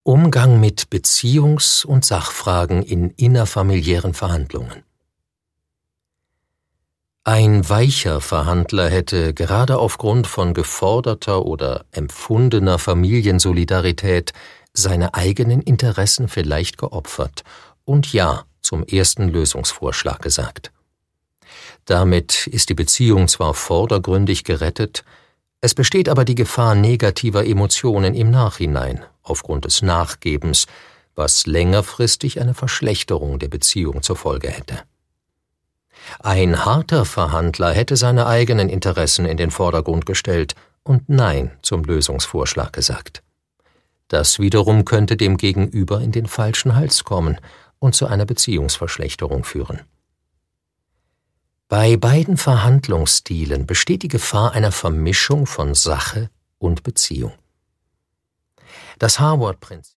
Umgang mit Beziehungs- und Sachfragen in innerfamiliären Verhandlungen. Ein weicher Verhandler hätte gerade aufgrund von geforderter oder empfundener Familiensolidarität seine eigenen Interessen vielleicht geopfert und Ja zum ersten Lösungsvorschlag gesagt. Damit ist die Beziehung zwar vordergründig gerettet, es besteht aber die Gefahr negativer Emotionen im Nachhinein aufgrund des Nachgebens, was längerfristig eine Verschlechterung der Beziehung zur Folge hätte. Ein harter Verhandler hätte seine eigenen Interessen in den Vordergrund gestellt und Nein zum Lösungsvorschlag gesagt. Das wiederum könnte dem Gegenüber in den falschen Hals kommen und zu einer Beziehungsverschlechterung führen. Bei beiden Verhandlungsstilen besteht die Gefahr einer Vermischung von Sache und Beziehung. Das Harvard-Prinzip